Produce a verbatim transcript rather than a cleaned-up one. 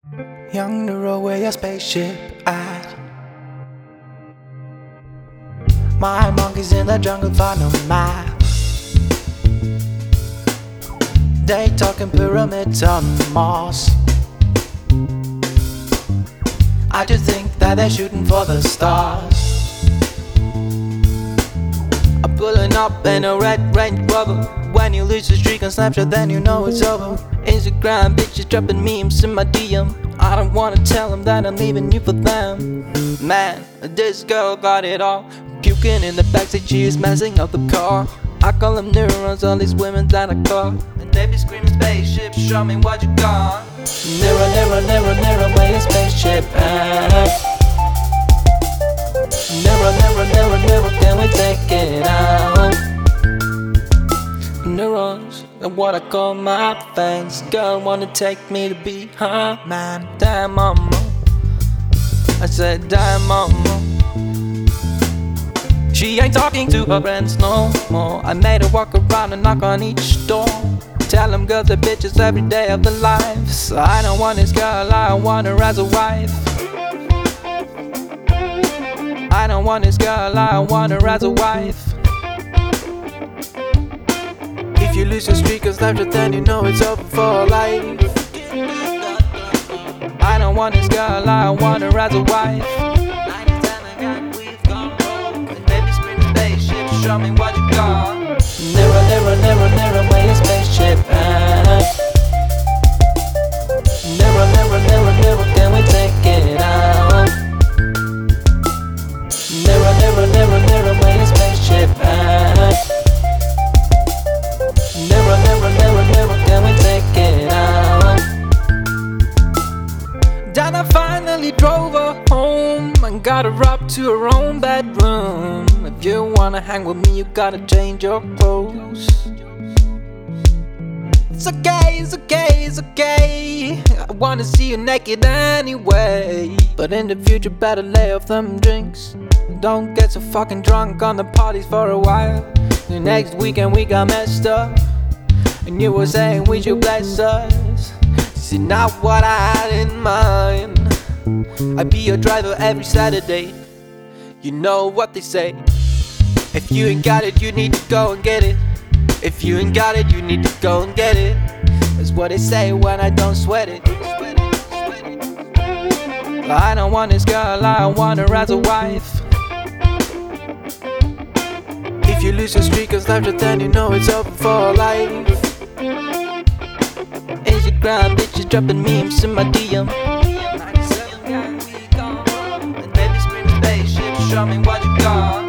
Young Nero, where your spaceship at? My monkeys in the jungle find a map. They talking pyramids on Mars. I just think that they're shooting for the stars. I'm pulling up in a red Range Rover. When you lose the streak on Snapchat, then you know it's over. Instagram bitches dropping memes in my D M. I don't wanna tell them that I'm leaving you for them. Man, this girl got it all. Puking in the backseat, she is messing up the car. I call them neurons, all these women that I call. And they be screaming spaceship, show me what you got. Nero, Nero, Nero, Nero, where your spaceship at? Nero, Nero, Nero, Nero, can we take it out? Neurons are what I call my fans. Girl wanna take me to be her man. Damn mama, I said damn mama. She ain't talking to her friends no more. I made her walk around and knock on each door. Tell them girls are bitches every day of their lives. I don't want this girl, I want her as a wife. I don't want this girl, I want her as a wife. If you lose your streak of Snapchat, then you know it's over for life. I don't want this girl, I want her as a wife. Show me what you got. Nero, Nero, Nero, Nero, where your spaceship at? Nero, Nero, Nero, Nero, can we take it out? Nero, Nero, Nero, Nero, where your spaceship at? Nero, Nero, Nero, Nero, can we take it out? Then I finally drove her home and got her up to her own bedroom. If you wanna hang with me, you gotta change your clothes. It's okay, it's okay, it's okay. I wanna see you naked anyway. But in the future, better lay off them drinks. Don't get so fucking drunk on the parties for a while. The next weekend we got messed up, and you were saying we should bless us. See, not what I had in mind. I'd be your driver every Saturday. You know what they say. If you ain't got it, you need to go and get it. If you ain't got it, you need to go and get it. That's what they say when I don't sweat it. I don't want this girl, I want her as a wife. If you lose your streak of Snapchat, then you know it's over for life. Instagram bitches dropping memes in my D M. ninety-seven, we gone. And baby screaming spaceship, show me what you got.